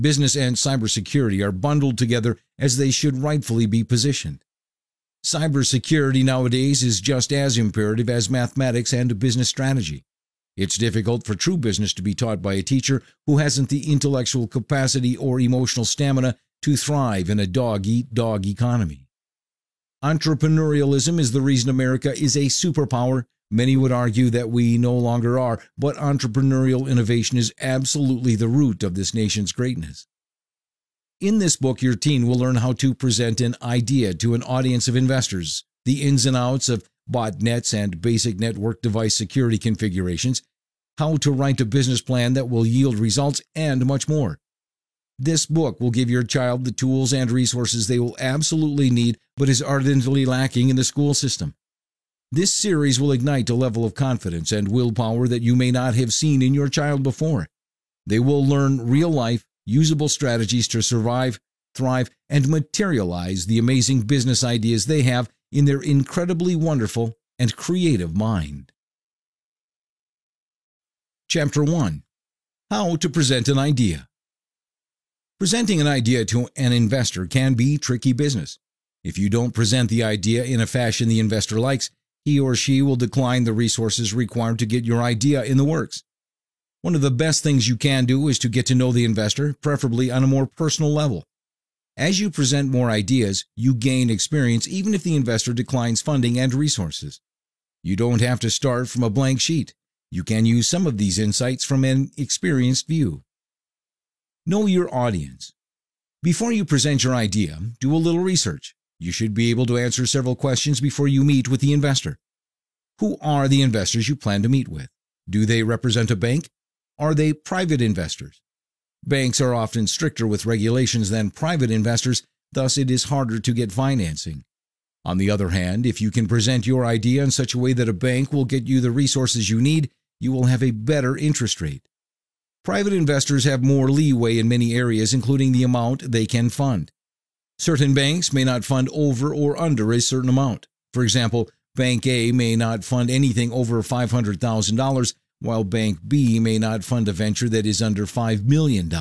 Business and cybersecurity are bundled together as they should rightfully be positioned. Cybersecurity nowadays is just as imperative as mathematics and business strategy. It's difficult for true business to be taught by a teacher who hasn't the intellectual capacity or emotional stamina to thrive in a dog-eat-dog economy. Entrepreneurialism is the reason America is a superpower. Many would argue that we no longer are, but entrepreneurial innovation is absolutely the root of this nation's greatness. In this book, your teen will learn how to present an idea to an audience of investors, the ins and outs of botnets and basic network device security configurations, how to write a business plan that will yield results, and much more. This book will give your child the tools and resources they will absolutely need but is ardently lacking in the school system. This series will ignite a level of confidence and willpower that you may not have seen in your child before. They will learn real-life, usable strategies to survive, thrive, and materialize the amazing business ideas they have in their incredibly wonderful and creative mind. Chapter 1. How to present an idea. Presenting an idea to an investor can be tricky business. If you don't present the idea in a fashion the investor likes, he or she will decline the resources required to get your idea in the works. One of the best things you can do is to get to know the investor, preferably on a more personal level. As you present more ideas, you gain experience even if the investor declines funding and resources. You don't have to start from a blank sheet. You can use some of these insights from an experienced view. Know your audience. Before you present your idea, do a little research. You should be able to answer several questions before you meet with the investor. Who are the investors you plan to meet with? Do they represent a bank? Are they private investors? Banks are often stricter with regulations than private investors, thus it is harder to get financing. On the other hand, if you can present your idea in such a way that a bank will get you the resources you need, you will have a better interest rate. Private investors have more leeway in many areas, including the amount they can fund. Certain banks may not fund over or under a certain amount. For example, Bank A may not fund anything over $500,000, while Bank B may not fund a venture that is under $5 million.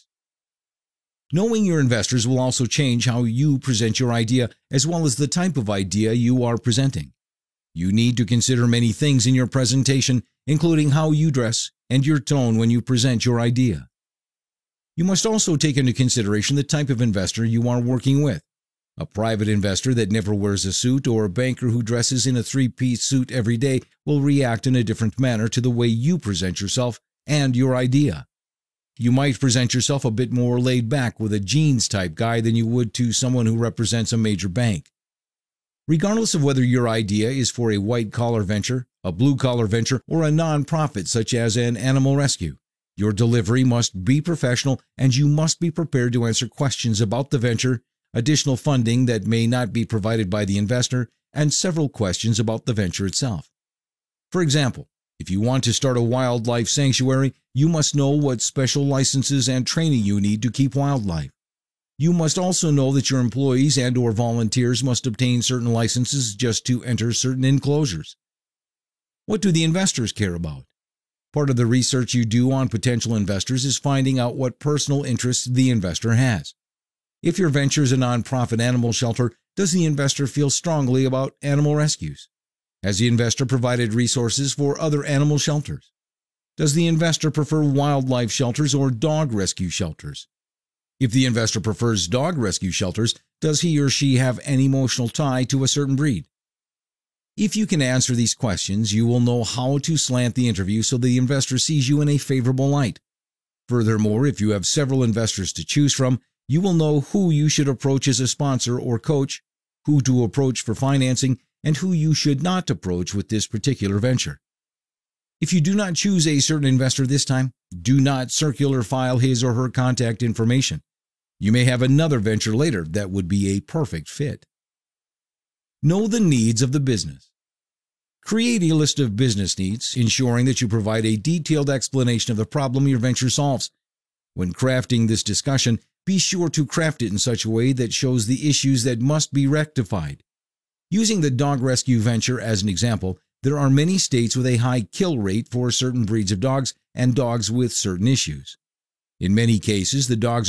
Knowing your investors will also change how you present your idea, as well as the type of idea you are presenting. You need to consider many things in your presentation, including how you dress and your tone when you present your idea. You must also take into consideration the type of investor you are working with. A private investor that never wears a suit or a banker who dresses in a three-piece suit every day will react in a different manner to the way you present yourself and your idea. You might present yourself a bit more laid back with a jeans-type guy than you would to someone who represents a major bank. Regardless of whether your idea is for a white-collar venture, a blue-collar venture, or a non-profit such as an animal rescue, your delivery must be professional and you must be prepared to answer questions about the venture, additional funding that may not be provided by the investor, and several questions about the venture itself. For example, if you want to start a wildlife sanctuary, you must know what special licenses and training you need to keep wildlife. You must also know that your employees and/or volunteers must obtain certain licenses just to enter certain enclosures. What do the investors care about? Part of the research you do on potential investors is finding out what personal interests the investor has. If your venture is a nonprofit animal shelter, does the investor feel strongly about animal rescues? Has the investor provided resources for other animal shelters? Does the investor prefer wildlife shelters or dog rescue shelters? If the investor prefers dog rescue shelters, does he or she have an emotional tie to a certain breed? If you can answer these questions, you will know how to slant the interview so the investor sees you in a favorable light. Furthermore, if you have several investors to choose from, you will know who you should approach as a sponsor or coach, who to approach for financing, and who you should not approach with this particular venture. If you do not choose a certain investor this time, do not circular file his or her contact information. You may have another venture later that would be a perfect fit. Know the needs of the business. Create a list of business needs, ensuring that you provide a detailed explanation of the problem your venture solves. When crafting this discussion, be sure to craft it in such a way that shows the issues that must be rectified. Using the dog rescue venture as an example, there are many states with a high kill rate for certain breeds of dogs and dogs with certain issues. In many cases, the dogs